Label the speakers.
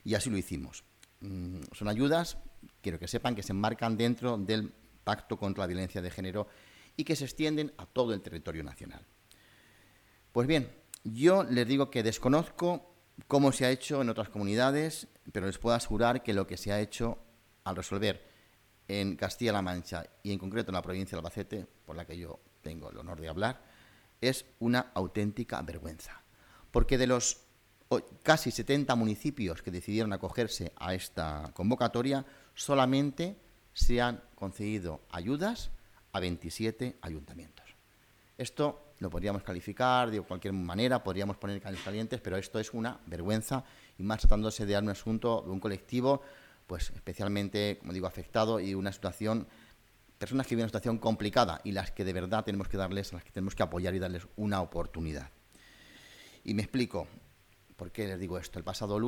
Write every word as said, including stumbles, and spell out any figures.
Speaker 1: Y así lo hicimos. Mm, son ayudas, quiero que sepan, que se enmarcan dentro del Pacto contra la Violencia de Género y que se extienden a todo el territorio nacional. Pues bien, yo les digo que desconozco cómo se ha hecho en otras comunidades, pero les puedo asegurar que lo que se ha hecho al resolver en Castilla-La Mancha y en concreto en la provincia de Albacete, por la que yo tengo el honor de hablar, es una auténtica vergüenza. Porque de los casi setenta municipios que decidieron acogerse a esta convocatoria, solamente se han concedido ayudas a veintisiete ayuntamientos. Esto lo podríamos calificar de cualquier manera, podríamos poner caños calientes, pero esto es una vergüenza, y más tratándose de un asunto de un colectivo, pues especialmente, como digo, afectado y una situación, personas que viven una situación complicada y las que de verdad tenemos que darles, las que tenemos que apoyar y darles una oportunidad. Y me explico por qué les digo esto. El pasado lunes